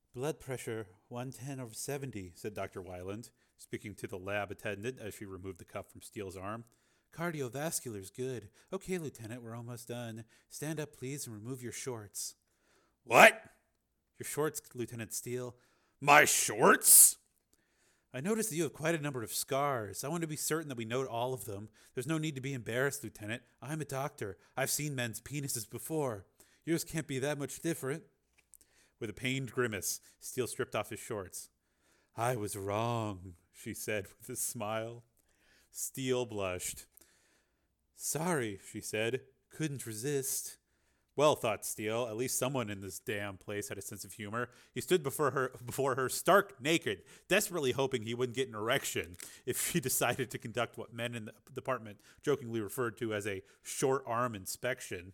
Blood pressure 110/70, said Dr. Wyland, speaking to the lab attendant as she removed the cuff from Steele's arm. Cardiovascular's good. Okay, Lieutenant, we're almost done. Stand up, please, and remove your shorts. What? Your shorts, Lieutenant Steele. My shorts? I noticed that you have quite a number of scars. I want to be certain that we note all of them. There's no need to be embarrassed, Lieutenant. I'm a doctor. I've seen men's penises before. Yours can't be that much different. With a pained grimace, Steele stripped off his shorts. I was wrong, she said with a smile. Steele blushed. Sorry, she said. Couldn't resist. Well, thought Steele, at least someone in this damn place had a sense of humor. He stood before her stark naked, desperately hoping he wouldn't get an erection if she decided to conduct what men in the department jokingly referred to as a short arm inspection.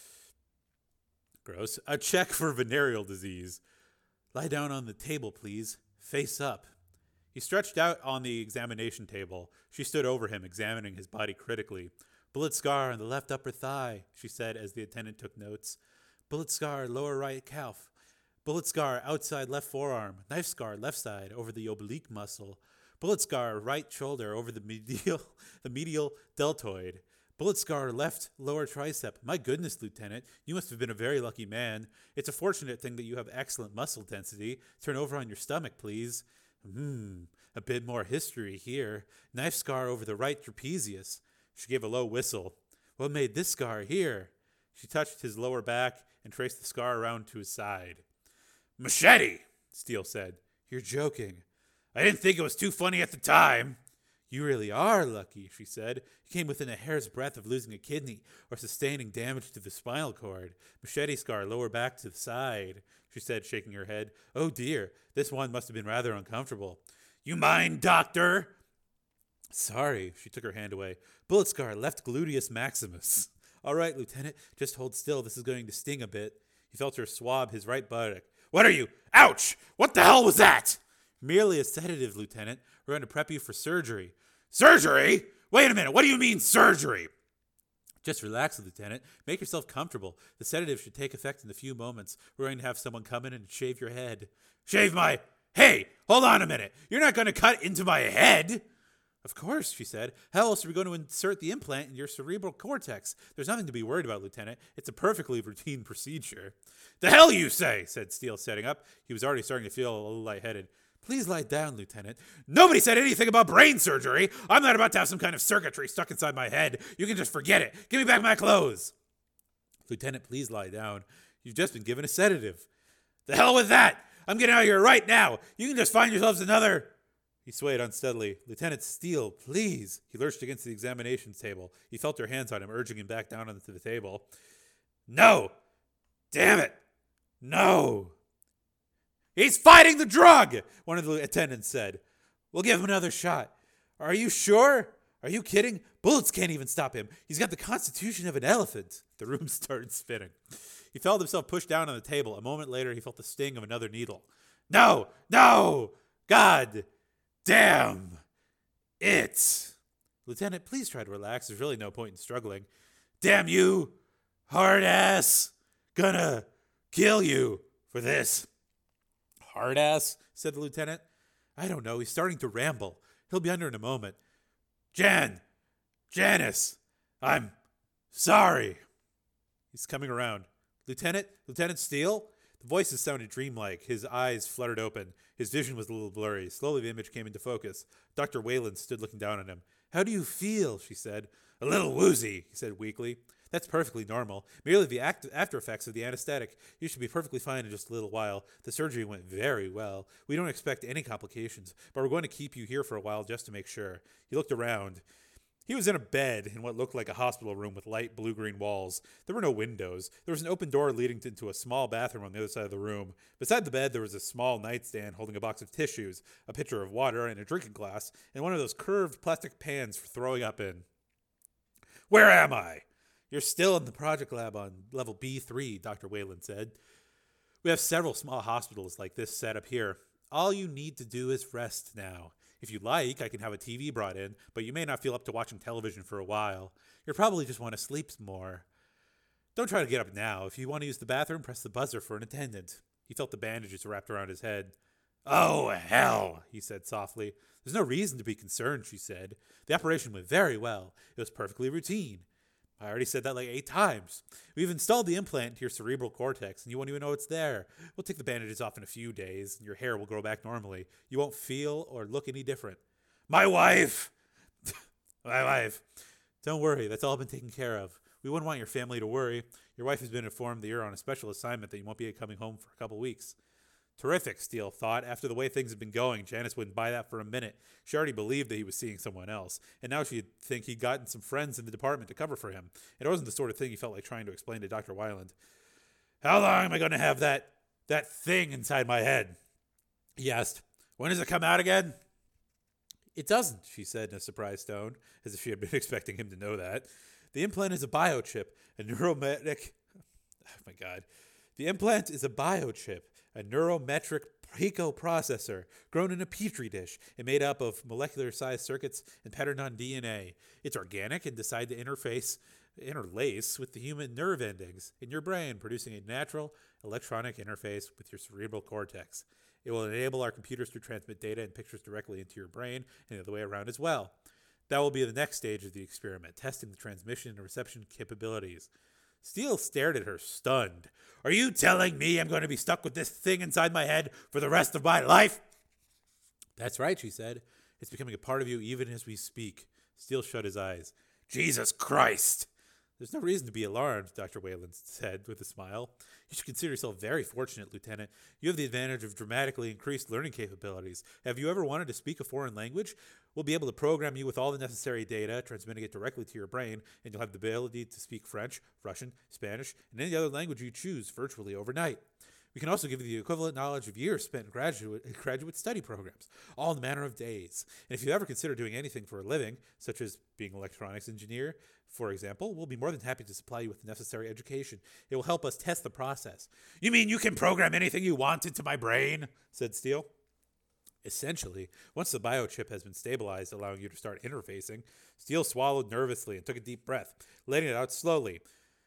Gross. A check for venereal disease. Lie down on the table, please. Face up. He stretched out on the examination table. She stood over him, examining his body critically. Bullet scar on the left upper thigh, she said as the attendant took notes. Bullet scar lower right calf. Bullet scar outside left forearm. Knife scar left side over the oblique muscle. Bullet scar right shoulder over the medial deltoid. Bullet scar left lower tricep. My goodness, Lieutenant, you must have been a very lucky man. It's a fortunate thing that you have excellent muscle density. Turn over on your stomach, please. A bit more history here. Knife scar over the right trapezius. She gave a low whistle. What made this scar here? She touched his lower back and traced the scar around to his side. Machete, Steele said. You're joking. I didn't think it was too funny at the time. You really are lucky, she said. You came within a hair's breadth of losing a kidney or sustaining damage to the spinal cord. Machete scar lower back to the side, she said, shaking her head. Oh dear, this one must have been rather uncomfortable. You mind, doctor? Sorry, she took her hand away. Bullet scar left gluteus maximus. All right, Lieutenant, just hold still. This is going to sting a bit. He felt her swab his right buttock. What are you? Ouch! What the hell was that? Merely a sedative, Lieutenant. We're going to prep you for surgery. Surgery? Wait a minute, what do you mean surgery? Just relax, Lieutenant. Make yourself comfortable. The sedative should take effect in a few moments. We're going to have someone come in and shave your head. Shave my... Hey, hold on a minute. You're not going to cut into my head? Of course, she said. How else are we going to insert the implant in your cerebral cortex? There's nothing to be worried about, Lieutenant. It's a perfectly routine procedure. The hell you say, said Steele, setting up. He was already starting to feel a little lightheaded. Please lie down, Lieutenant. Nobody said anything about brain surgery. I'm not about to have some kind of circuitry stuck inside my head. You can just forget it. Give me back my clothes. Lieutenant, please lie down. You've just been given a sedative. The hell with that. I'm getting out of here right now. You can just find yourselves another... He swayed unsteadily. Lieutenant Steele, please. He lurched against the examinations table. He felt her hands on him, urging him back down onto the table. No! Damn it! No! He's fighting the drug! One of the attendants said. We'll give him another shot. Are you sure? Are you kidding? Bullets can't even stop him. He's got the constitution of an elephant. The room started spinning. He felt himself pushed down on the table. A moment later, he felt the sting of another needle. No! No! God! Damn it! Lieutenant, please try to relax. There's really no point in struggling. Damn you, hard ass! Gonna kill you for this. Hard ass, said the lieutenant. I don't know. He's starting to ramble. He'll be under in a moment. Janice, I'm sorry. He's coming around. Lieutenant Steele? The voices sounded dreamlike. His eyes fluttered open. His vision was a little blurry. Slowly the image came into focus. Dr. Wayland stood looking down on him. How do you feel? She said. A little woozy, he said weakly. That's perfectly normal. Merely the after effects of the anesthetic. You should be perfectly fine in just a little while. The surgery went very well. We don't expect any complications, but we're going to keep you here for a while just to make sure. He looked around. He was in a bed in what looked like a hospital room with light blue-green walls. There were no windows. There was an open door leading into a small bathroom on the other side of the room. Beside the bed, there was a small nightstand holding a box of tissues, a pitcher of water, and a drinking glass, and one of those curved plastic pans for throwing up in. Where am I? You're still in the project lab on level B3, Dr. Wayland said. We have several small hospitals like this set up here. All you need to do is rest now. If you like, I can have a TV brought in, but you may not feel up to watching television for a while. You'll probably just want to sleep more. Don't try to get up now. If you want to use the bathroom, press the buzzer for an attendant. He felt the bandages wrapped around his head. Oh, hell, he said softly. There's no reason to be concerned, she said. The operation went very well. It was perfectly routine. I already said that like 8 times. We've installed the implant into your cerebral cortex, and you won't even know it's there. We'll take the bandages off in a few days, and your hair will grow back normally. You won't feel or look any different. My wife! My wife. Don't worry, that's all been taken care of. We wouldn't want your family to worry. Your wife has been informed that you're on a special assignment that you won't be coming home for a couple weeks. Terrific, Steele thought. After the way things had been going, Janice wouldn't buy that for a minute. She already believed that he was seeing someone else, and now she'd think he'd gotten some friends in the department to cover for him. It wasn't the sort of thing he felt like trying to explain to Dr. Weiland. How long am I going to have that thing inside my head? He asked. When does it come out again? It doesn't, she said in a surprised tone, as if she had been expecting him to know that. The implant is a biochip, a neurometric... Oh, my God. The implant is a biochip, a neurometric picoprocessor grown in a petri dish and made up of molecular-sized circuits and patterned on DNA. It's organic and designed to interlace with the human nerve endings in your brain, producing a natural electronic interface with your cerebral cortex. It will enable our computers to transmit data and pictures directly into your brain and the other way around as well. That will be the next stage of the experiment, testing the transmission and reception capabilities. Steele stared at her, stunned. Are you telling me I'm going to be stuck with this thing inside my head for the rest of my life? That's right, she said. It's becoming a part of you even as we speak. Steele shut his eyes. Jesus Christ! There's no reason to be alarmed, Dr. Wayland said with a smile. You should consider yourself very fortunate, Lieutenant. You have the advantage of dramatically increased learning capabilities. Have you ever wanted to speak a foreign language? We'll be able to program you with all the necessary data, transmitting it directly to your brain, and you'll have the ability to speak French, Russian, Spanish, and any other language you choose virtually overnight. We can also give you the equivalent knowledge of years spent in graduate study programs, all in a matter of days. And if you ever consider doing anything for a living, such as being an electronics engineer, for example, we'll be more than happy to supply you with the necessary education. It will help us test the process. You mean you can program anything you want into my brain? Said Steele. Essentially, once the biochip has been stabilized, allowing you to start interfacing, Steele swallowed nervously and took a deep breath, letting it out slowly.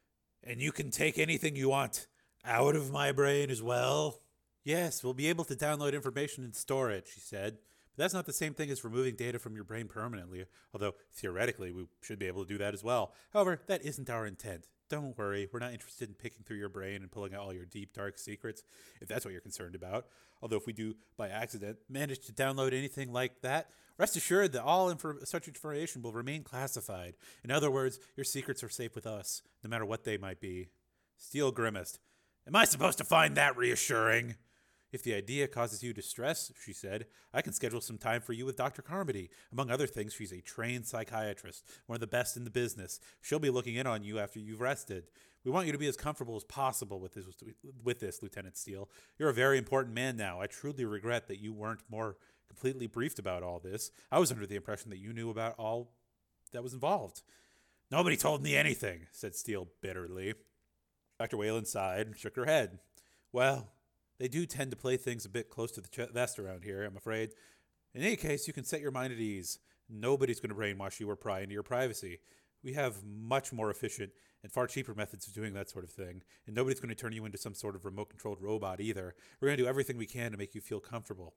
And you can take anything you want out of my brain as well? Yes, we'll be able to download information and store it, she said. But that's not the same thing as removing data from your brain permanently, although theoretically we should be able to do that as well. However, that isn't our intent. Don't worry, we're not interested in picking through your brain and pulling out all your deep, dark secrets, if that's what you're concerned about. Although if we do, by accident, manage to download anything like that, rest assured that all such information will remain classified. In other words, your secrets are safe with us, no matter what they might be. Steele grimaced. Am I supposed to find that reassuring? If the idea causes you distress, she said, I can schedule some time for you with Dr. Carmody. Among other things, she's a trained psychiatrist, one of the best in the business. She'll be looking in on you after you've rested. We want you to be as comfortable as possible with this, Lieutenant Steele. You're a very important man now. I truly regret that you weren't more completely briefed about all this. I was under the impression that you knew about all that was involved. Nobody told me anything, said Steele bitterly. Dr. Wayland sighed and shook her head. Well, they do tend to play things a bit close to the vest around here, I'm afraid. In any case, you can set your mind at ease. Nobody's going to brainwash you or pry into your privacy. We have much more efficient and far cheaper methods of doing that sort of thing, and nobody's going to turn you into some sort of remote-controlled robot either. We're going to do everything we can to make you feel comfortable.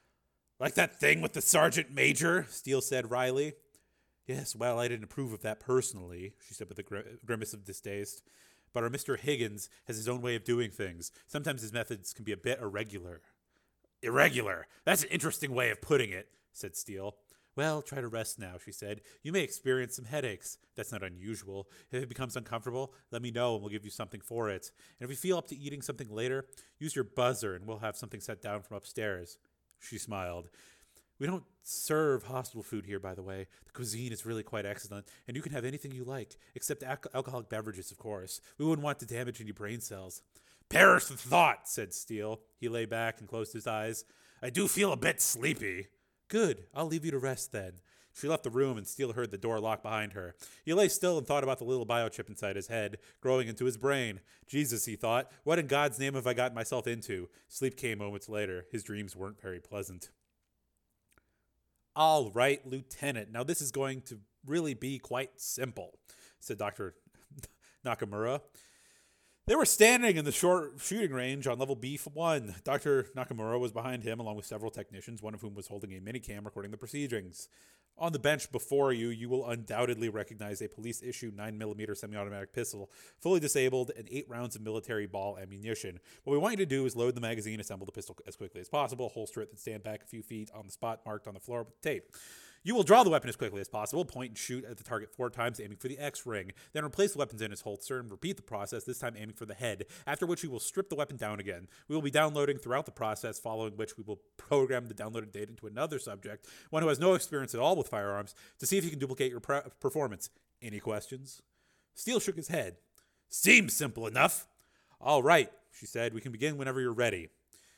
Like that thing with the sergeant major, Steele said wryly. Yes, well, I didn't approve of that personally, she said with a grimace of distaste. But our Mr. Higgins has his own way of doing things. Sometimes his methods can be a bit irregular. Irregular? That's an interesting way of putting it, said Steele. Well, try to rest now, she said. You may experience some headaches. That's not unusual. If it becomes uncomfortable, let me know and we'll give you something for it. And if you feel up to eating something later, use your buzzer and we'll have something set down from upstairs. She smiled. We don't serve hospital food here, by the way. The cuisine is really quite excellent, and you can have anything you like, except alcoholic beverages, of course. We wouldn't want to damage any brain cells. Perish the thought, said Steele. He lay back and closed his eyes. I do feel a bit sleepy. Good. I'll leave you to rest then. She left the room, and Steele heard the door lock behind her. He lay still and thought about the little biochip inside his head, growing into his brain. Jesus, he thought, what in God's name have I gotten myself into? Sleep came moments later. His dreams weren't very pleasant. All right, Lieutenant. Now this is going to really be quite simple, said Dr. Nakamura. They were standing in the short shooting range on level B1. Dr. Nakamura was behind him, along with several technicians, one of whom was holding a minicam recording the proceedings. On the bench before you, you will undoubtedly recognize a police-issue 9mm semi-automatic pistol, fully disabled, and 8 rounds of military ball ammunition. What we want you to do is load the magazine, assemble the pistol as quickly as possible, holster it, then stand back a few feet on the spot marked on the floor with tape. You will draw the weapon as quickly as possible, point and shoot at the target 4 times, aiming for the X-ring. Then replace the weapons in its holster and repeat the process, this time aiming for the head, after which we will strip the weapon down again. We will be downloading throughout the process, following which we will program the downloaded data into another subject, one who has no experience at all with firearms, to see if he can duplicate your performance. Any questions? Steele shook his head. Seems simple enough. All right, she said. We can begin whenever you're ready.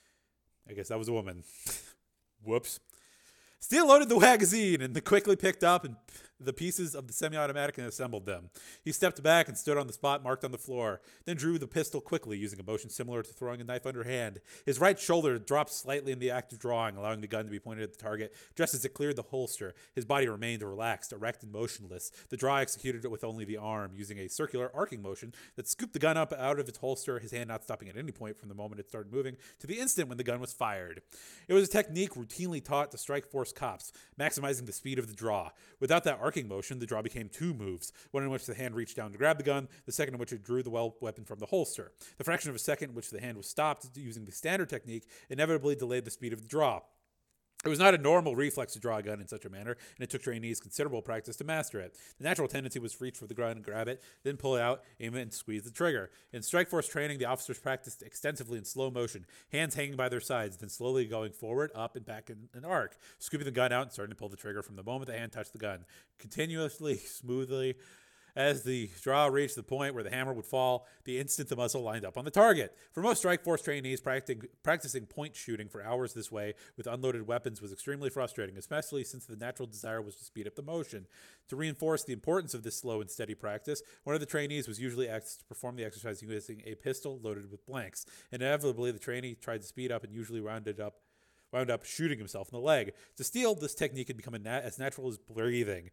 I guess that was a woman. Whoops. Steele loaded the magazine and quickly picked up the pieces of the semi-automatic and assembled them. He stepped back and stood on the spot marked on the floor, then drew the pistol quickly, using a motion similar to throwing a knife underhand. His right shoulder dropped slightly in the act of drawing, allowing the gun to be pointed at the target. Just as it cleared the holster, his body remained relaxed, erect, and motionless. The draw executed it with only the arm, using a circular arcing motion that scooped the gun up out of its holster, his hand not stopping at any point from the moment it started moving to the instant when the gun was fired. It was a technique routinely taught to strike force cops, maximizing the speed of the draw. Without that arcing motion, the draw became 2 moves, one in which the hand reached down to grab the gun, the second in which it drew the weapon from the holster. The fraction of a second in which the hand was stopped using the standard technique inevitably delayed the speed of the draw. It was not a normal reflex to draw a gun in such a manner, and it took trainees considerable practice to master it. The natural tendency was to reach for the gun and grab it, then pull it out, aim it, and squeeze the trigger. In Strike Force training, the officers practiced extensively in slow motion, hands hanging by their sides, then slowly going forward, up, and back in an arc, scooping the gun out and starting to pull the trigger from the moment the hand touched the gun, continuously, smoothly. As the draw reached the point where the hammer would fall, the instant the muzzle lined up on the target. For most Strike Force trainees, practicing point shooting for hours this way with unloaded weapons was extremely frustrating, especially since the natural desire was to speed up the motion. To reinforce the importance of this slow and steady practice, one of the trainees was usually asked to perform the exercise using a pistol loaded with blanks. Inevitably, the trainee tried to speed up and usually wound up shooting himself in the leg. To Steele, this technique had become as natural as breathing.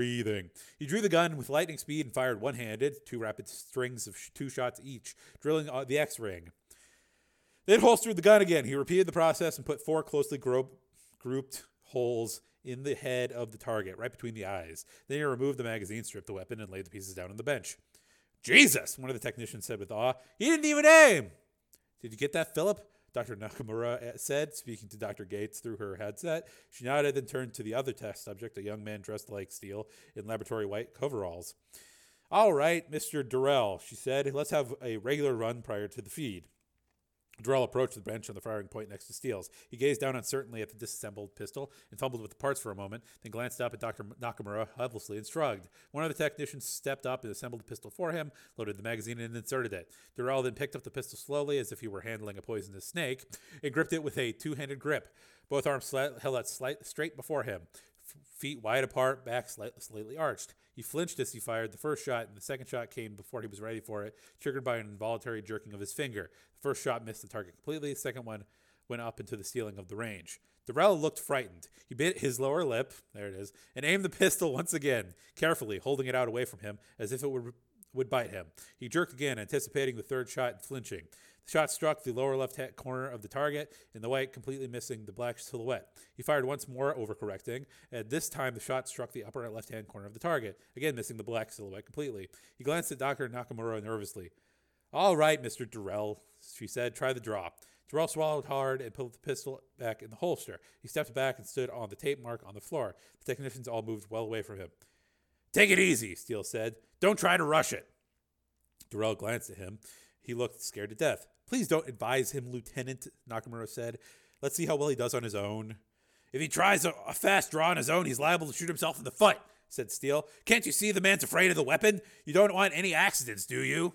He drew the gun with lightning speed and fired one-handed, 2 rapid strings of 2 shots each, drilling the X-ring. Then holstered the gun again. He repeated the process and put 4 closely grouped holes in the head of the target, right between the eyes. Then he removed the magazine, stripped the weapon, and laid the pieces down on the bench. Jesus, one of the technicians said with awe. He didn't even aim! Did you get that, Philip? Dr. Nakamura said, speaking to Dr. Gates through her headset. She nodded and turned to the other test subject, a young man dressed like Steele in laboratory white coveralls. All right, Mr. Durrell, she said, let's have a regular run prior to the feed. Durrell approached the bench on the firing point next to Steele's. He gazed down uncertainly at the disassembled pistol and fumbled with the parts for a moment, then glanced up at Dr. Nakamura helplessly and shrugged. One of the technicians stepped up and assembled the pistol for him, loaded the magazine, and inserted it. Durrell then picked up the pistol slowly as if he were handling a poisonous snake and gripped it with a 2-handed grip. Both arms held out straight before him, feet wide apart, back slightly arched. He flinched as he fired the first shot, and the second shot came before he was ready for it, triggered by an involuntary jerking of his finger. The first shot missed the target completely. The second one went up into the ceiling of the range. Durrell looked frightened. He bit his lower lip, there it is, and aimed the pistol once again, carefully, holding it out away from him as if it would bite him. He jerked again, anticipating the third shot and flinching. The shot struck the lower left corner of the target in the white, completely missing the black silhouette. He fired once more, overcorrecting, and this time the shot struck the upper left-hand corner of the target, again missing the black silhouette completely. He glanced at Dr. Nakamura nervously. All right, Mr. Durrell, she said, try the draw. Durrell swallowed hard and put the pistol back in the holster. He stepped back and stood on the tape mark on the floor. The technicians all moved well away from him. Take it easy, Steele said. Don't try to rush it. Durrell glanced at him. He looked scared to death. Please don't advise him, Lieutenant, Nakamura said. Let's see how well he does on his own. If he tries a fast draw on his own, he's liable to shoot himself in the foot, said Steele. Can't you see the man's afraid of the weapon? You don't want any accidents, do you?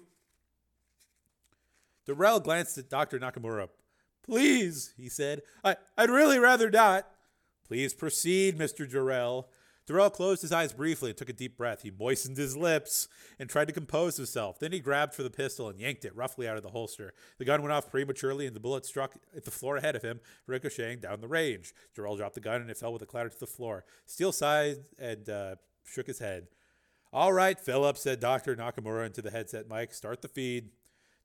Durrell glanced at Dr. Nakamura. Please, he said. I'd really rather not. Please proceed, Mr. Durrell. Durrell closed his eyes briefly and took a deep breath. He moistened his lips and tried to compose himself. Then he grabbed for the pistol and yanked it roughly out of the holster. The gun went off prematurely and the bullet struck at the floor ahead of him, ricocheting down the range. Durrell dropped the gun and it fell with a clatter to the floor. Steele sighed and shook his head. All right, Philip, said Dr. Nakamura into the headset mic. Start the feed.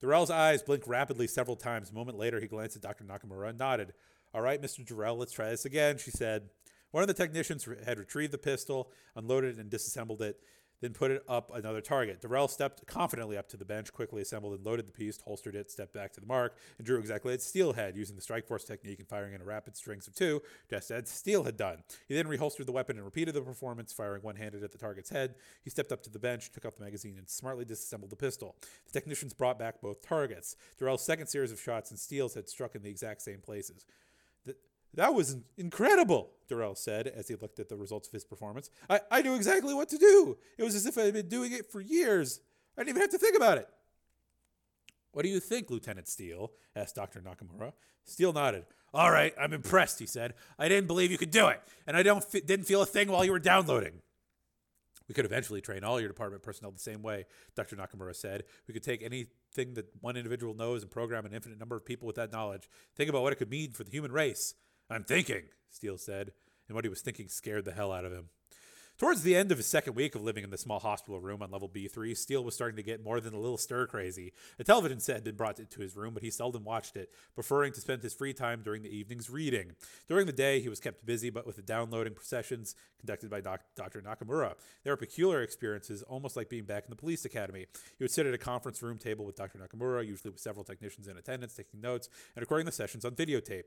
Durrell's eyes blinked rapidly several times. A moment later, he glanced at Dr. Nakamura and nodded. All right, Mr. Durrell, let's try this again, she said. One of the technicians had retrieved the pistol, unloaded it, and disassembled it, then put it up another target. Durrell stepped confidently up to the bench, quickly assembled and loaded the piece, holstered it, stepped back to the mark, and drew exactly as Steele had, using the Strike Force technique and firing in a rapid strings of two, just as Steele had done. He then reholstered the weapon and repeated the performance, firing one-handed at the target's head. He stepped up to the bench, took out the magazine, and smartly disassembled the pistol. The technicians brought back both targets. Durrell's second series of shots and Steele's had struck in the exact same places. That was incredible, Durrell said as he looked at the results of his performance. I knew exactly what to do. It was as if I had been doing it for years. I didn't even have to think about it. What do you think, Lieutenant Steele? Asked Dr. Nakamura. Steele nodded. All right, I'm impressed, he said. I didn't believe you could do it, and I didn't feel a thing while you were downloading. We could eventually train all your department personnel the same way, Dr. Nakamura said. We could take anything that one individual knows and program an infinite number of people with that knowledge. Think about what it could mean for the human race. I'm thinking, Steele said, and what he was thinking scared the hell out of him. Towards the end of his second week of living in the small hospital room on level B3, Steele was starting to get more than a little stir-crazy. A television set had been brought into his room, but he seldom watched it, preferring to spend his free time during the evenings reading. During the day, he was kept busy, but with the downloading sessions conducted by Dr. Nakamura. They were peculiar experiences, almost like being back in the police academy. He would sit at a conference room table with Dr. Nakamura, usually with several technicians in attendance, taking notes and recording the sessions on videotape.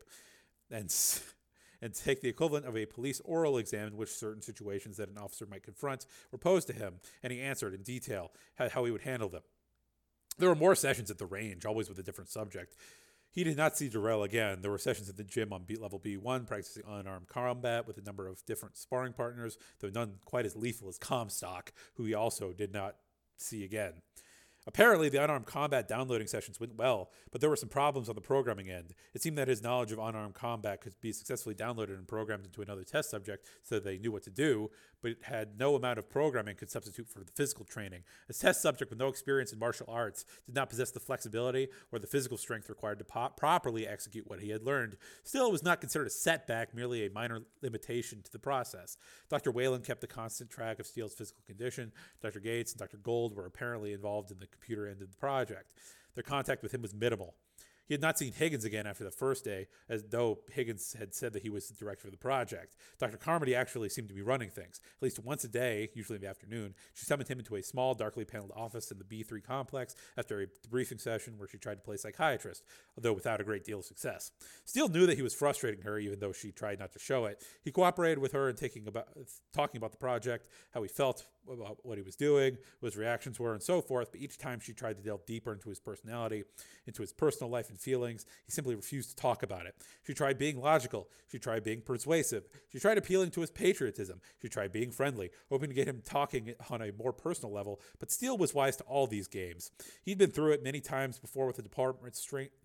And take the equivalent of a police oral exam in which certain situations that an officer might confront were posed to him, and he answered in detail how he would handle them. There were more sessions at the range, always with a different subject. He did not see Durrell again. There were sessions at the gym on level B1, practicing unarmed combat with a number of different sparring partners, though none quite as lethal as Comstock, who he also did not see again. Apparently, the unarmed combat downloading sessions went well, but there were some problems on the programming end. It seemed that his knowledge of unarmed combat could be successfully downloaded and programmed into another test subject so that they knew what to do, but it had no amount of programming could substitute for the physical training. A test subject with no experience in martial arts did not possess the flexibility or the physical strength required to properly execute what he had learned. Still, it was not considered a setback, merely a minor limitation to the process. Dr. Whalen kept a constant track of Steele's physical condition. Dr. Gates and Dr. Gold were apparently involved in the computer end of the project. Their contact with him was minimal. He had not seen Higgins again after the first day, as though Higgins had said that he was the director of the project. Dr. Carmody actually seemed to be running things. At least once a day, usually in the afternoon, she summoned him into a small, darkly paneled office in the B3 complex after a debriefing session where she tried to play psychiatrist, although without a great deal of success. Steele knew that he was frustrating her, even though she tried not to show it. He cooperated with her in talking about the project, how he felt about what he was doing, what his reactions were, and so forth, but each time she tried to delve deeper into his personality, into his personal life and feelings, he simply refused to talk about it. She tried being logical. She tried being persuasive. She tried appealing to his patriotism. She tried being friendly, hoping to get him talking on a more personal level, but Steele was wise to all these games. He'd been through it many times before with the department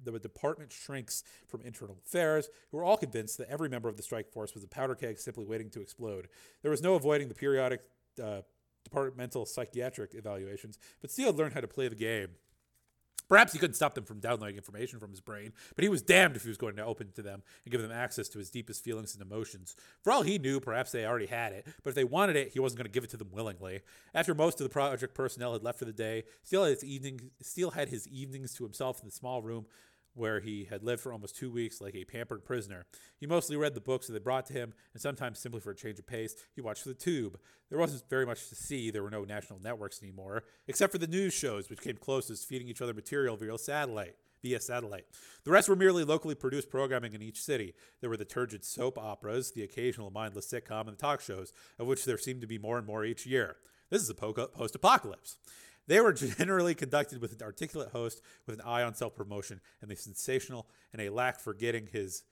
shrinks from internal affairs, who were all convinced that every member of the strike force was a powder keg simply waiting to explode. There was no avoiding the periodic departmental psychiatric evaluations, but Steele had learned how to play the game. Perhaps he couldn't stop them from downloading information from his brain, but he was damned if he was going to open to them and give them access to his deepest feelings and emotions. For all he knew, perhaps they already had it, but if they wanted it, he wasn't going to give it to them willingly. After most of the project personnel had left for the day, Steele had his evenings to himself in the small room where he had lived for almost 2 weeks like a pampered prisoner. He mostly read the books that they brought to him, and sometimes simply for a change of pace, he watched the tube. There wasn't very much to see. There were no national networks anymore, except for the news shows, which came closest, feeding each other material via satellite. The rest were merely locally produced programming in each city. There were the turgid soap operas, the occasional mindless sitcom, and the talk shows, of which there seemed to be more and more each year. This is a post-apocalypse. They were generally conducted with an articulate host with an eye on self-promotion and the sensational and a knack for getting his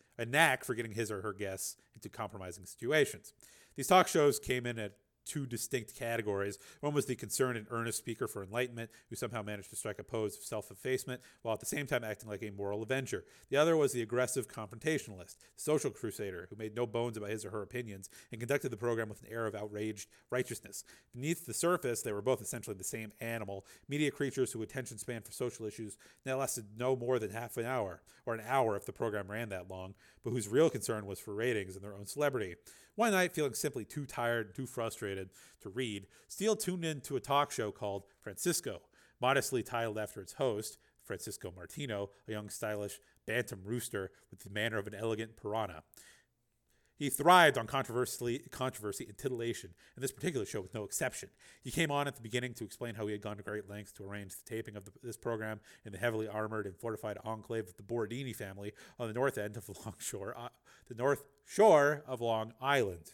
or her guests into compromising situations. These talk shows came in at two distinct categories. One was the concerned and earnest speaker for enlightenment, who somehow managed to strike a pose of self-effacement while at the same time acting like a moral avenger. The other was the aggressive confrontationalist, the social crusader, who made no bones about his or her opinions and conducted the program with an air of outraged righteousness. Beneath the surface, they were both essentially the same animal, media creatures whose attention span for social issues now lasted no more than half an hour, or an hour if the program ran that long, but whose real concern was for ratings and their own celebrity. One night, feeling simply too tired and too frustrated to read, Steele tuned in to a talk show called Francisco, modestly titled after its host, Francisco Martino, a young, stylish bantam rooster with the manner of an elegant piranha. He thrived on controversy and titillation, and this particular show was no exception. He came on at the beginning to explain how he had gone to great lengths to arrange the taping of this program in the heavily armored and fortified enclave of the Borodini family on the north end of the north shore of Long Island.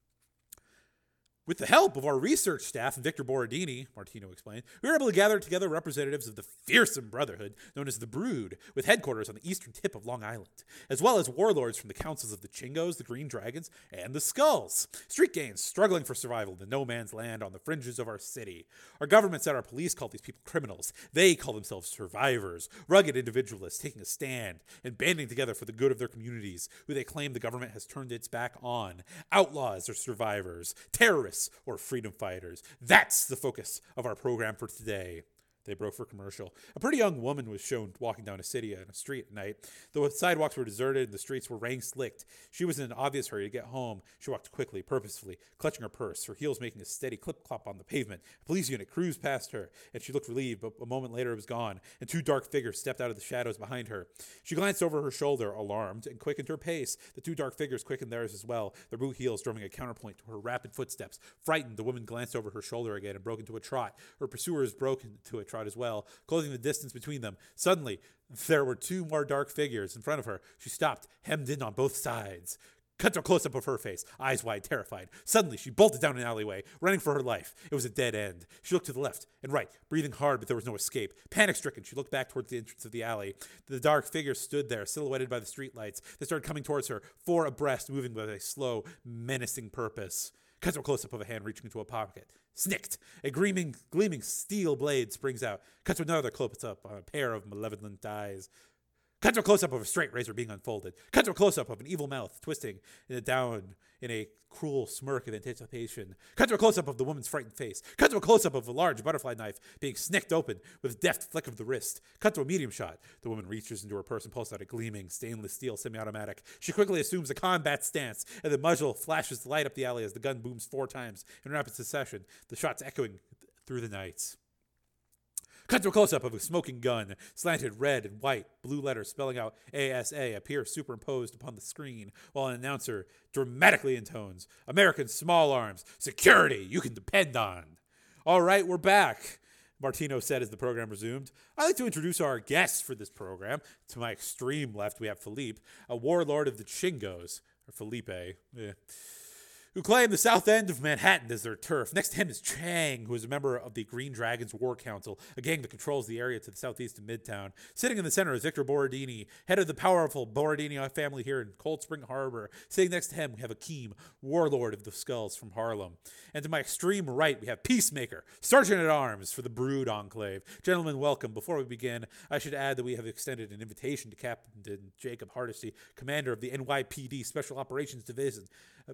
With the help of our research staff and Victor Borodini, Martino explained, we were able to gather together representatives of the fearsome brotherhood known as the Brood, with headquarters on the eastern tip of Long Island, as well as warlords from the councils of the Chingos, the Green Dragons, and the Skulls. Street gangs struggling for survival in the no man's land on the fringes of our city. Our governments and our police call these people criminals. They call themselves survivors, rugged individualists taking a stand and banding together for the good of their communities, who they claim the government has turned its back on. Outlaws or survivors, terrorists, or freedom fighters. That's the focus of our program for today. They broke for commercial. A pretty young woman was shown walking down a city on a street at night. The sidewalks were deserted and the streets were rain-slicked. She was in an obvious hurry to get home. She walked quickly, purposefully, clutching her purse, her heels making a steady clip-clop on the pavement. A police unit cruised past her, and she looked relieved, but a moment later it was gone, and two dark figures stepped out of the shadows behind her. She glanced over her shoulder, alarmed, and quickened her pace. The two dark figures quickened theirs as well, their boot heels drumming a counterpoint to her rapid footsteps. Frightened, the woman glanced over her shoulder again and broke into a trot. Her pursuers broke into a trot as well, closing the distance between them. Suddenly, there were two more dark figures in front of her. She stopped, hemmed in on both sides. Cut to a close-up of her face, eyes wide, terrified. Suddenly, she bolted down an alleyway, running for her life. It was a dead end. She looked to the left and right, breathing hard, but there was no escape. Panic-stricken, she looked back towards the entrance of the alley. The dark figures stood there, silhouetted by the streetlights. They started coming towards her, four abreast, moving with a slow, menacing purpose. Cut to a close-up of a hand reaching into a pocket. Snicked. A gleaming steel blade springs out. Cut to another close-up on a pair of malevolent eyes. Cut to a close-up of a straight razor being unfolded. Cut to a close-up of an evil mouth twisting down in a cruel smirk of anticipation. Cut to a close-up of the woman's frightened face. Cut to a close-up of a large butterfly knife being snicked open with a deft flick of the wrist. Cut to a medium shot. The woman reaches into her purse and pulls out a gleaming stainless steel semi-automatic. She quickly assumes a combat stance, and the muzzle flashes the light up the alley as the gun booms 4 times in rapid succession, the shots echoing through the night. Cut to a close-up of a smoking gun, slanted red and white, blue letters spelling out ASA appear superimposed upon the screen, while an announcer dramatically intones, American Small Arms, security you can depend on. All right, we're back, Martino said as the program resumed. I'd like to introduce our guests for this program. To my extreme left, we have Philippe, a warlord of the Chingos, or Felipe, who claim the south end of Manhattan as their turf. Next to him is Chang, who is a member of the Green Dragons War Council, a gang that controls the area to the southeast of Midtown. Sitting in the center is Victor Borodini, head of the powerful Borodini family here in Cold Spring Harbor. Sitting next to him, we have Akeem, warlord of the Skulls from Harlem. And to my extreme right, we have Peacemaker, Sergeant-at-Arms for the Brood Enclave. Gentlemen, welcome. Before we begin, I should add that we have extended an invitation to Captain Jacob Hardesty, commander of the NYPD Special Operations Division,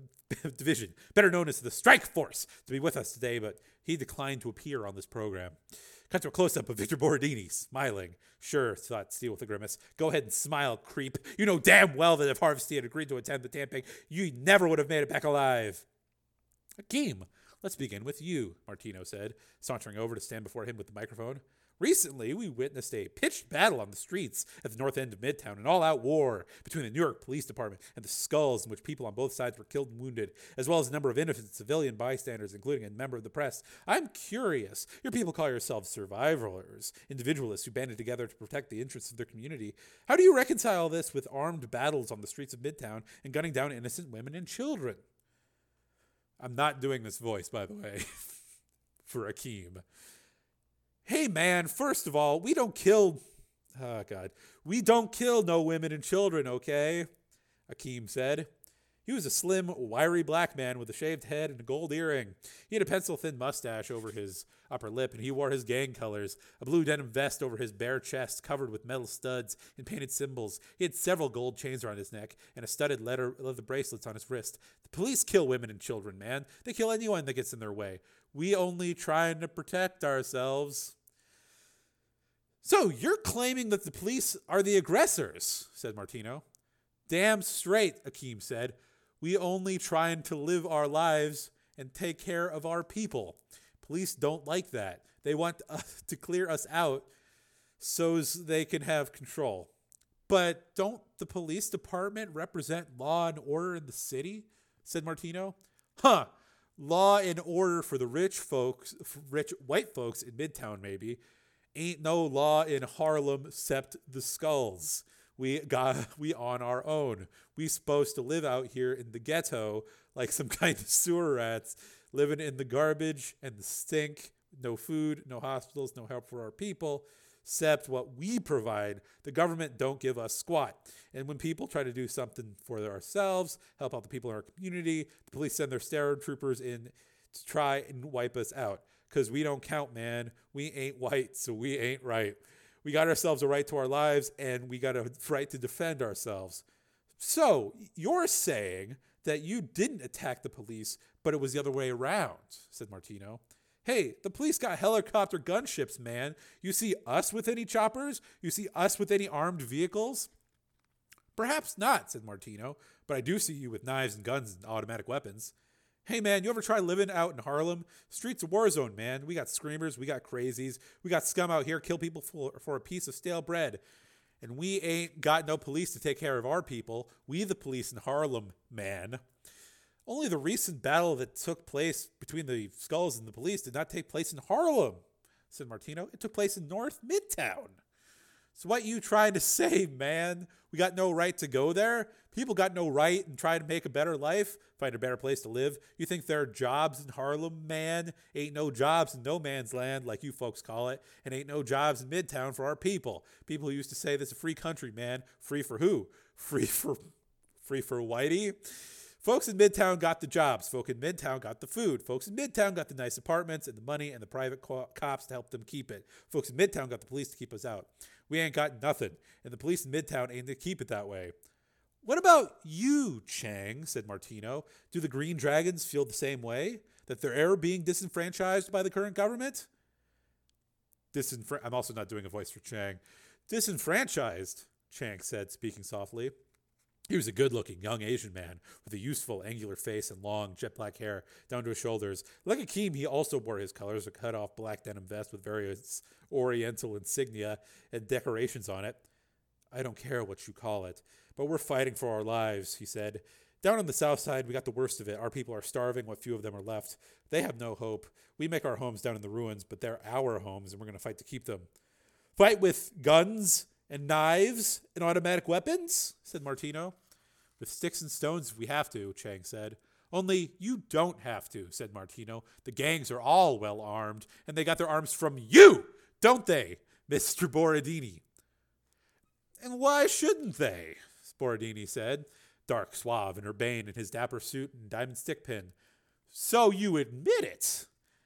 better known as the Strike Force, to be with us today, but he declined to appear on this program. Cut to a close-up of Victor Borodini, smiling. Sure, thought Steele with a grimace. Go ahead and smile, creep. You know damn well that if Harvesty had agreed to attend the tamping, you never would have made it back alive. Akeem, let's begin with you, Martino said, sauntering over to stand before him with the microphone. Recently, we witnessed a pitched battle on the streets at the north end of Midtown, an all-out war between the New York Police Department and the Skulls, in which people on both sides were killed and wounded, as well as a number of innocent civilian bystanders, including a member of the press. I'm curious. Your people call yourselves survivors, individualists who banded together to protect the interests of their community. How do you reconcile this with armed battles on the streets of Midtown and gunning down innocent women and children? I'm not doing this voice, by the way, for Akeem. Hey, man, first of all, we don't kill no women and children, okay? Akeem said. He was a slim, wiry black man with a shaved head and a gold earring. He had a pencil-thin mustache over his upper lip, and he wore his gang colors, a blue denim vest over his bare chest covered with metal studs and painted symbols. He had several gold chains around his neck and a studded leather bracelets on his wrist. The police kill women and children, man. They kill anyone that gets in their way. We only trying to protect ourselves. So, you're claiming that the police are the aggressors, said Martino. Damn straight, Akeem said. We only trying to live our lives and take care of our people. Police don't like that. They want to clear us out so they can have control. But don't the police department represent law and order in the city? Said Martino. Huh. Law and order for the rich white folks in Midtown, maybe. Ain't no law in Harlem except the skulls. We on our own. We supposed to live out here in the ghetto like some kind of sewer rats, living in the garbage and the stink. No food, no hospitals, no help for our people, except what we provide. The government don't give us squat. And when people try to do something for ourselves, help out the people in our community, the police send their stormtroopers in to try and wipe us out. Because we don't count, man. We ain't white, so we ain't right. We got ourselves a right to our lives, and we got a right to defend ourselves. So, you're saying that you didn't attack the police, but it was the other way around, said Martino. Hey, the police got helicopter gunships, man. You see us with any choppers? You see us with any armed vehicles? Perhaps not, said Martino, but I do see you with knives and guns and automatic weapons. Hey, man, you ever try living out in Harlem? Streets a war zone, man. We got screamers, we got crazies, we got scum out here, kill people for a piece of stale bread. And we ain't got no police to take care of our people. We the police in Harlem, man. Only the recent battle that took place between the Skulls and the police did not take place in Harlem, said Martino. It took place in North Midtown. So what you trying to say, man? We got no right to go there? People got no right and try to make a better life, find a better place to live? You think there are jobs in Harlem, man? Ain't no jobs in no man's land, like you folks call it, and ain't no jobs in Midtown for our people. People who used to say this is a free country, man. Free for who? Free for Whitey? Folks in Midtown got the jobs. Folks in Midtown got the food. Folks in Midtown got the nice apartments and the money and the private cops to help them keep it. Folks in Midtown got the police to keep us out. We ain't got nothing, and the police in Midtown ain't to keep it that way. What about you, Chang, said Martino. Do the Green Dragons feel the same way? That they're ever being disenfranchised by the current government? I'm also not doing a voice for Chang. Disenfranchised, Chang said, speaking softly. He was a good-looking young Asian man with a useful, angular face and long, jet-black hair down to his shoulders. Like Akeem, he also wore his colors, a cut-off black denim vest with various oriental insignia and decorations on it. I don't care what you call it, but we're fighting for our lives, he said. Down on the south side, we got the worst of it. Our people are starving, what few of them are left. They have no hope. We make our homes down in the ruins, but they're our homes, and we're going to fight to keep them. Fight with guns and knives and automatic weapons, said Martino. With sticks and stones if we have to, Chang said. Only you don't have to, said Martino. The gangs are all well armed, and they got their arms from you, don't they, Mr. Borodini? And why shouldn't they? Borodini said, dark, suave, and urbane in his dapper suit and diamond stick pin. So you admit it.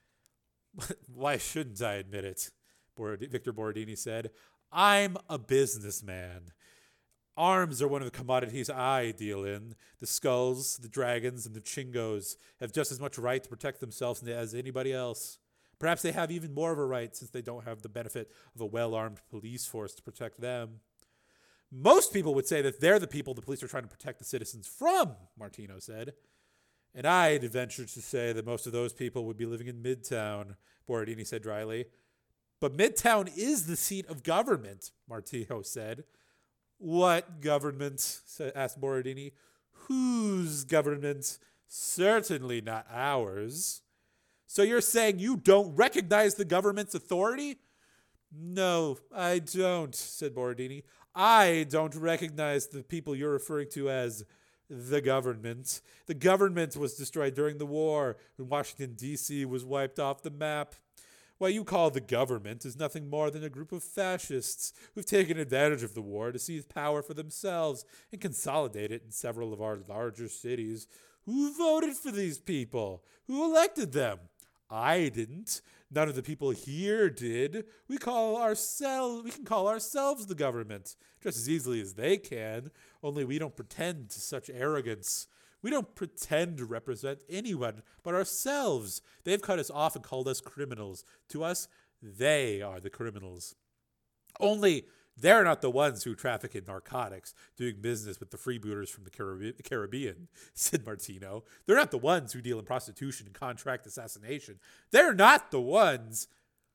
Why shouldn't I admit it? Victor Borodini said. I'm a businessman. Arms are one of the commodities I deal in. The Skulls, the Dragons, and the Chingos have just as much right to protect themselves as anybody else. Perhaps they have even more of a right since they don't have the benefit of a well-armed police force to protect them. Most people would say that they're the people the police are trying to protect the citizens from, Martino said. And I'd venture to say that most of those people would be living in Midtown, Borodini said dryly. But Midtown is the seat of government, Martino said. What government? Asked Borodini. Whose government? Certainly not ours. So you're saying you don't recognize the government's authority? No, I don't, said Borodini. I don't recognize the people you're referring to as the government. The government was destroyed during the war when Washington, D.C. was wiped off the map. What you call the government is nothing more than a group of fascists who've taken advantage of the war to seize power for themselves and consolidate it in several of our larger cities. Who voted for these people? Who elected them? I didn't. None of the people here did. We can call ourselves the government just as easily as they can, only we don't pretend to such arrogance. We don't pretend to represent anyone but ourselves. They've cut us off and called us criminals. To us, they are the criminals. Only they're not the ones who traffic in narcotics, doing business with the freebooters from the Caribbean, said Martino. They're not the ones who deal in prostitution and contract assassination. They're not the ones.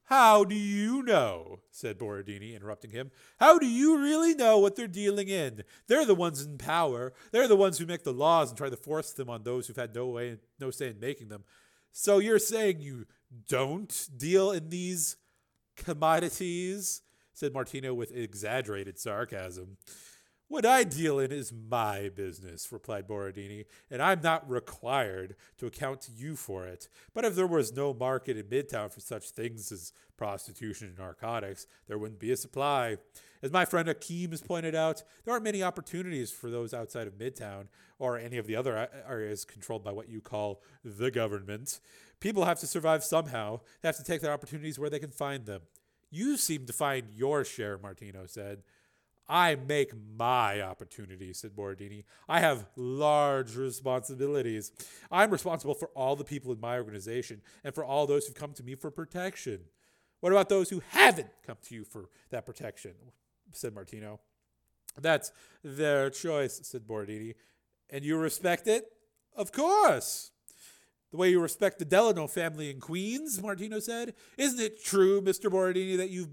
How do you know? Said Borodini, interrupting him. How do you really know what they're dealing in? They're the ones in power. They're the ones who make the laws and try to force them on those who've had no say in making them. So you're saying you don't deal in these commodities? Said Martino with exaggerated sarcasm. What I deal in is my business, replied Borodini, and I'm not required to account to you for it. But if there was no market in Midtown for such things as prostitution and narcotics, there wouldn't be a supply. As my friend Akeem has pointed out, there aren't many opportunities for those outside of Midtown or any of the other areas controlled by what you call the government. People have to survive somehow. They have to take their opportunities where they can find them. You seem to find your share, Martino said. I make my opportunities, said Borodini. I have large responsibilities. I'm responsible for all the people in my organization and for all those who've come to me for protection. What about those who haven't come to you for that protection? Said Martino. That's their choice, said Borodini. And you respect it? Of course. The way you respect the Delano family in Queens, Martino said. Isn't it true, Mr. Borodini, that you've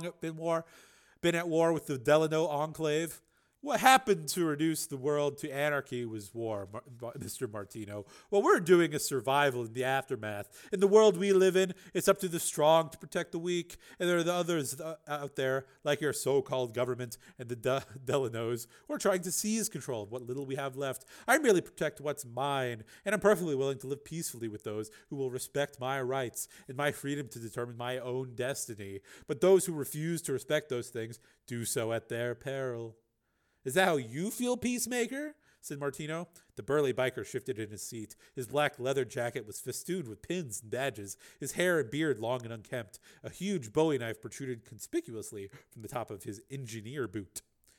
been at war with the Delano enclave? What happened to reduce the world to anarchy was war, Mr. Martino. What we're doing is survival in the aftermath. In the world we live in, it's up to the strong to protect the weak, and there are the others out there, like your so-called government and the Delanos, who are trying to seize control of what little we have left. I merely protect what's mine, and I'm perfectly willing to live peacefully with those who will respect my rights and my freedom to determine my own destiny. But those who refuse to respect those things do so at their peril. Is that how you feel, peacemaker? Said Martino. The burly biker shifted in his seat. His black leather jacket was festooned with pins and badges, his hair and beard long and unkempt. A huge bowie knife protruded conspicuously from the top of his engineer boot.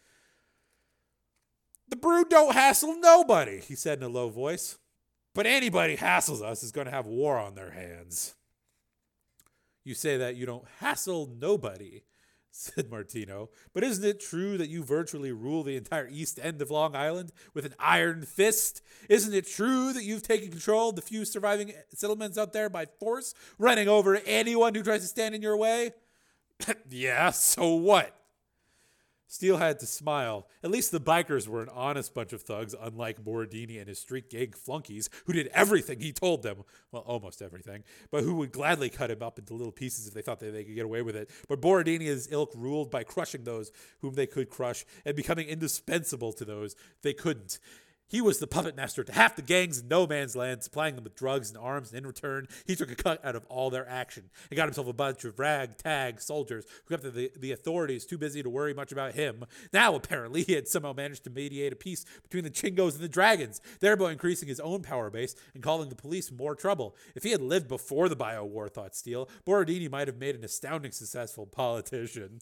The Brood don't hassle nobody, he said in a low voice. But anybody hassles us is going to have war on their hands. You say that you don't hassle nobody, said Martino. But isn't it true that you virtually rule the entire east end of Long Island with an iron fist? Isn't it true that you've taken control of the few surviving settlements out there by force, running over anyone who tries to stand in your way? Yeah, so what? Steele had to smile. At least the bikers were an honest bunch of thugs, unlike Borodini and his street gang flunkies, who did everything he told them. Well, almost everything. But who would gladly cut him up into little pieces if they thought that they could get away with it. But Borodini and his ilk ruled by crushing those whom they could crush and becoming indispensable to those they couldn't. He was the puppet master to half the gangs in no man's land, supplying them with drugs and arms, and in return, he took a cut out of all their action and got himself a bunch of ragtag soldiers who kept the authorities too busy to worry much about him. Now, apparently, he had somehow managed to mediate a peace between the Chingos and the Dragons, thereby increasing his own power base and calling the police more trouble. If he had lived before the Bio War, thought Steele, Borodini might have made an astounding successful politician.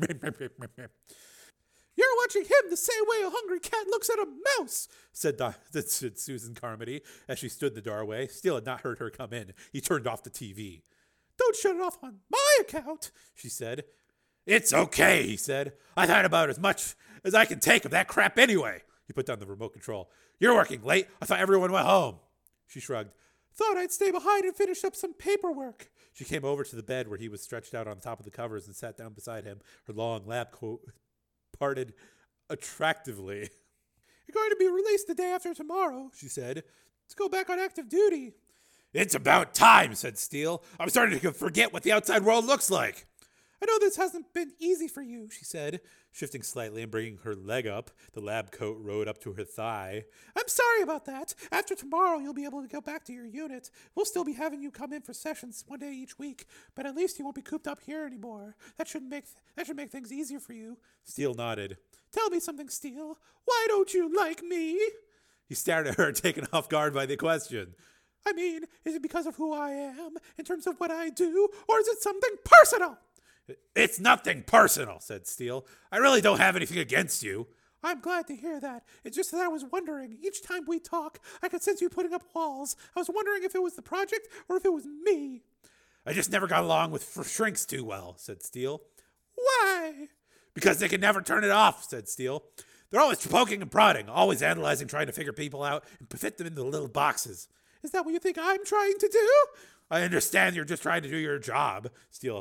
You're watching him the same way a hungry cat looks at a mouse, said Susan Carmody as she stood in the doorway. Steele had not heard her come in. He turned off the TV. Don't shut it off on my account, she said. It's okay, he said. I've had about as much as I can take of that crap anyway. He put down the remote control. You're working late. I thought everyone went home. She shrugged. Thought I'd stay behind and finish up some paperwork. She came over to the bed where he was stretched out on top of the covers and sat down beside him, her long lab coat parted attractively. You're going to be released the day after tomorrow, she said. Let's go back on active duty. It's about time, said Steele. I'm starting to forget what the outside world looks like. I know this hasn't been easy for you, she said, shifting slightly and bringing her leg up. The lab coat rode up to her thigh. I'm sorry about that. After tomorrow, you'll be able to go back to your unit. We'll still be having you come in for sessions one day each week, but at least you won't be cooped up here anymore. That should make things easier for you. Steele nodded. Tell me something, Steele. Why don't you like me? He stared at her, taken off guard by the question. I mean, is it because of who I am, in terms of what I do, or is it something personal? It's nothing personal, said Steele. I really don't have anything against you. I'm glad to hear that. It's just that I was wondering, each time we talk, I could sense you putting up walls. I was wondering if it was the project or if it was me. I just never got along with shrinks too well, said Steele. Why? Because they can never turn it off, said Steele. They're always poking and prodding, always analyzing, trying to figure people out and fit them into little boxes. Is that what you think I'm trying to do? I understand you're just trying to do your job, Steele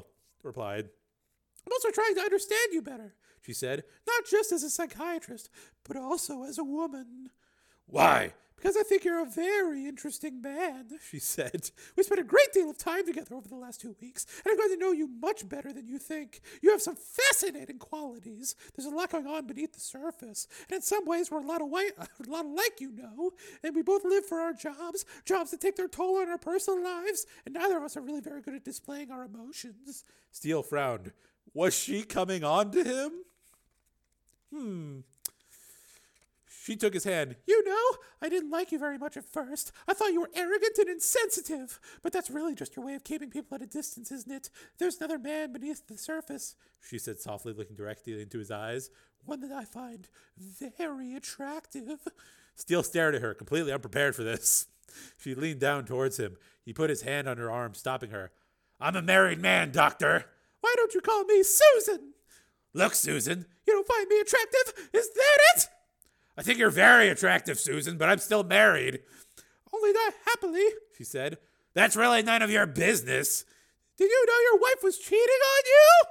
replied. I'm also trying to understand you better, she said, not just as a psychiatrist, but also as a woman. Why? Because I think you're a very interesting man, she said. We spent a great deal of time together over the last 2 weeks, and I've got to know you much better than you think. You have some fascinating qualities. There's a lot going on beneath the surface, and in some ways we're a lot alike, you know. And we both live for our jobs that take their toll on our personal lives, and neither of us are really very good at displaying our emotions. Steele frowned. Was she coming on to him? She took his hand. You know, I didn't like you very much at first. I thought you were arrogant and insensitive. But that's really just your way of keeping people at a distance, isn't it? There's another man beneath the surface, she said softly, looking directly into his eyes. One that I find very attractive. Steele stared at her, completely unprepared for this. She leaned down towards him. He put his hand on her arm, stopping her. I'm a married man, Doctor. Why don't you call me Susan? Look, Susan, you don't find me attractive? Is that it? I think you're very attractive, Susan, but I'm still married. Only not happily, she said. That's really none of your business. Did you know your wife was cheating on you?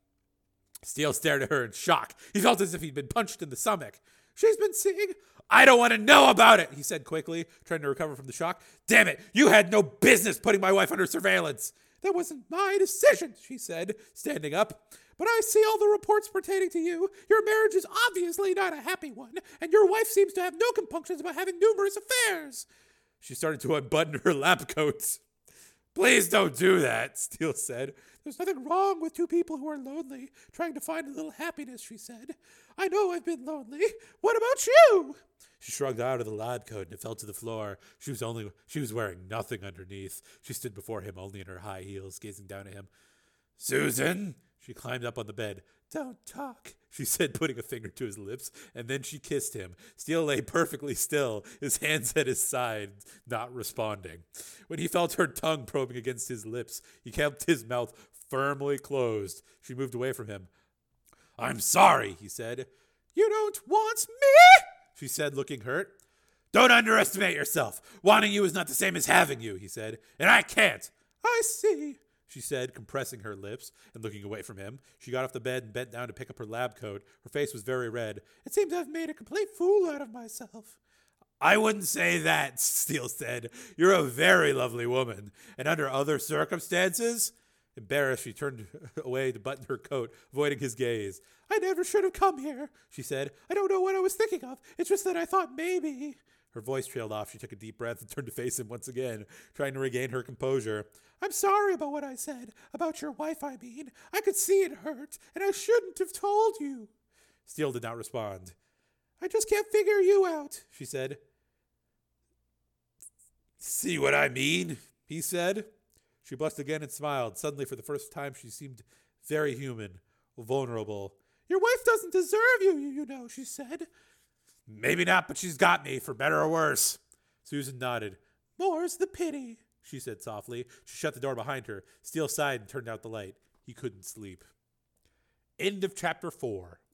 Steele stared at her in shock. He felt as if he'd been punched in the stomach. She's been seeing... I don't want to know about it, he said quickly, trying to recover from the shock. Damn it, you had no business putting my wife under surveillance. That wasn't my decision, she said, standing up. But I see all the reports pertaining to you. Your marriage is obviously not a happy one, and your wife seems to have no compunctions about having numerous affairs. She started to unbutton her lab coat. Please don't do that, Steele said. There's nothing wrong with two people who are lonely, trying to find a little happiness, she said. I know I've been lonely. What about you? She shrugged out of the lab coat and it fell to the floor. She was wearing nothing underneath. She stood before him only in her high heels, gazing down at him. Susan! She climbed up on the bed. Don't talk, she said, putting a finger to his lips, and then she kissed him. Steele lay perfectly still, his hands at his side, not responding. When he felt her tongue probing against his lips, he kept his mouth firmly closed. She moved away from him. I'm sorry, he said. You don't want me? She said, looking hurt. Don't underestimate yourself. Wanting you is not the same as having you, he said, and I can't. I see, she said, compressing her lips and looking away from him. She got off the bed and bent down to pick up her lab coat. Her face was very red. It seems I've made a complete fool out of myself. I wouldn't say that, Steele said. You're a very lovely woman, and under other circumstances... Embarrassed, she turned away to button her coat, avoiding his gaze. I never should have come here, she said. I don't know what I was thinking of. It's just that I thought maybe... Her voice trailed off. She took a deep breath and turned to face him once again, trying to regain her composure. I'm sorry about what I said. About your wife, I mean. I could see it hurt, and I shouldn't have told you. Steele did not respond. I just can't figure you out, she said. See what I mean? He said. She blushed again and smiled. Suddenly, for the first time, she seemed very human, vulnerable. Your wife doesn't deserve you know, she said. Maybe not, but she's got me, for better or worse. Susan nodded. More's the pity, she said softly. She shut the door behind her. Steele sighed and turned out the light. He couldn't sleep. End of chapter 4.